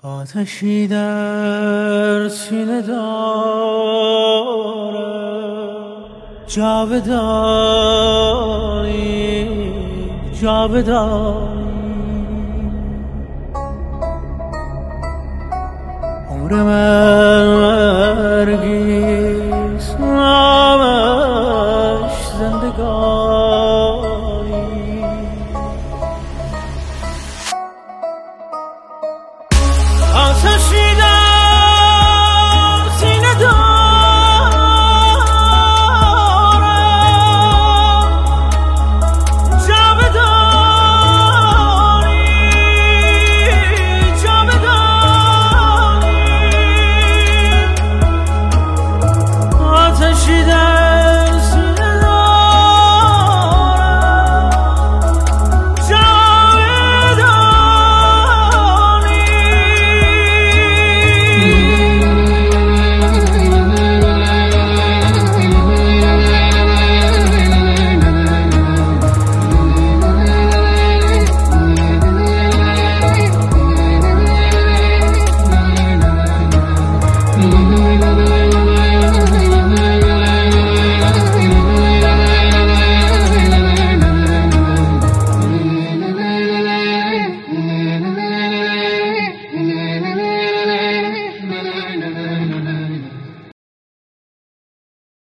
آتشی در سینه دارم، جاودانی جاودانی. عمر من مرگیست، نامش زندگانی. آتشی در سینه دارم، جاودانی جاودانی. آتشی در سینه دارم، جاودانی.